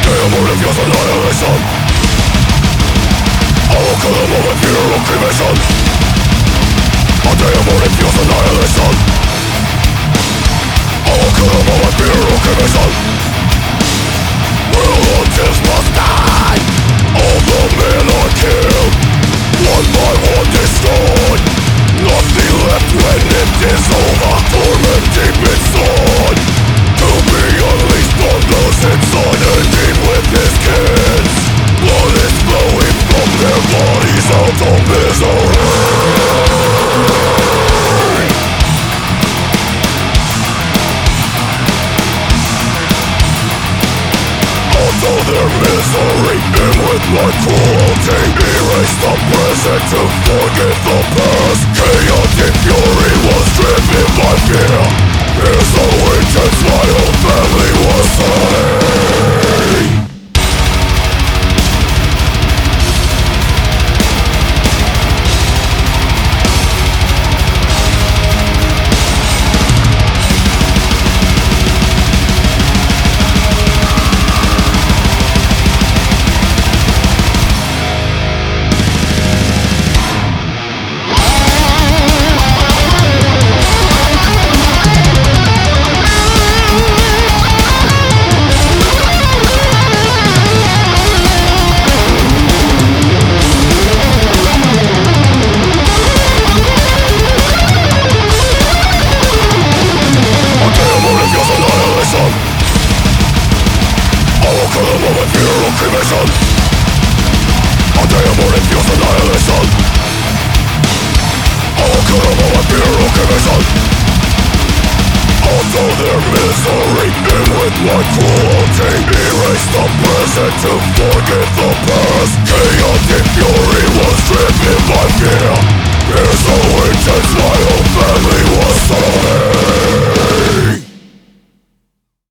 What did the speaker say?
Demon infused annihilation. I will kill them all with fear of cremation. A demon infused annihilation. I will kill them all with fear of cremation. Relatives must die. All the men are killed, one by one destroyed. Nothing left when it is over. Torment deep inside, to be unleashed on those inside and deep with his kids. Blood is flowing from their bodies out of misery. Out of their misery, and with my cruelty, erase the present to forget the past. Chaotic fury was driven by fear. Fear so intense my whole family was slain. Cremation. A demon infused annihilation. I will kill them all with fear of cremation. Out of their misery, and with my cruelty, erase the present to forget the past. Chaotic fury was driven by fear. Fear so intense my whole family was slain.